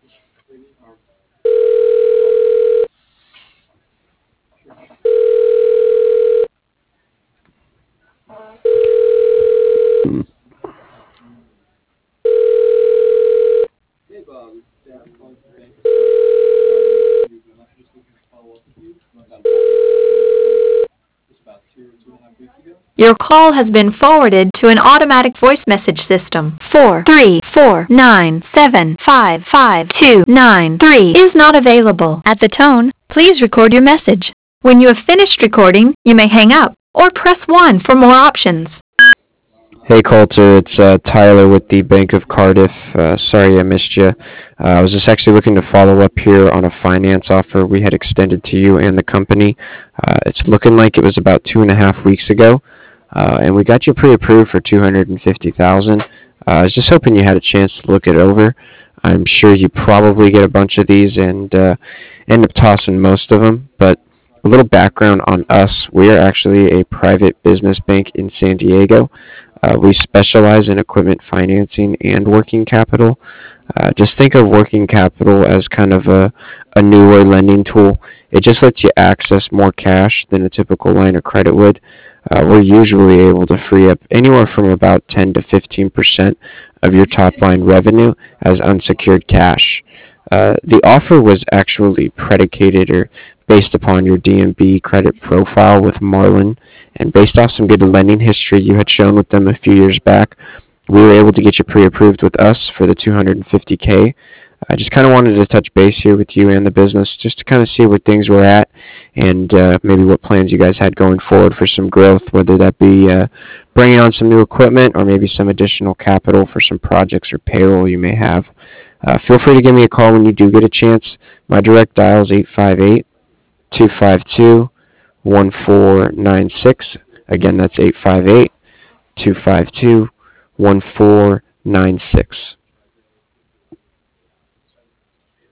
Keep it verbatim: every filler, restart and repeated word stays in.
Your call has been forwarded to an automatic voice message system. four three four nine seven five five two nine three is not available. At the tone, please record your message. When you have finished recording, you may hang up or press one for more options. Hey Coulter, it's uh, Tyler with the Bank of Cardiff. Uh, sorry I missed you. Uh, I was just actually looking to follow up here on a finance offer we had extended to you and the company. Uh, it's looking like it was about two and a half weeks ago, uh, and we got you pre-approved for two hundred fifty thousand dollars. Uh, I was just hoping you had a chance to look it over. I'm sure you probably get a bunch of these and uh, end up tossing most of them, but a little background on us. We are actually a private business bank in San Diego. Uh, we specialize in equipment financing and working capital. Uh, just think of working capital as kind of a, a newer lending tool. It just lets you access more cash than a typical line of credit would. Uh, we're usually able to free up anywhere from about ten to fifteen percent of your top line revenue as unsecured cash. Uh, the offer was actually predicated or based upon your D M B credit profile with Marlin, and based off some good lending history you had shown with them a few years back, we were able to get you pre-approved with us for the two hundred fifty K. I just kind of wanted to touch base here with you and the business just to kind of see where things were at and uh, maybe what plans you guys had going forward for some growth, whether that be uh, bringing on some new equipment or maybe some additional capital for some projects or payroll you may have. Uh, feel free to give me a call when you do get a chance. My direct dial is eight five eight, two five two, one four nine six. Again, that's eight five eight, two five two, one four nine six.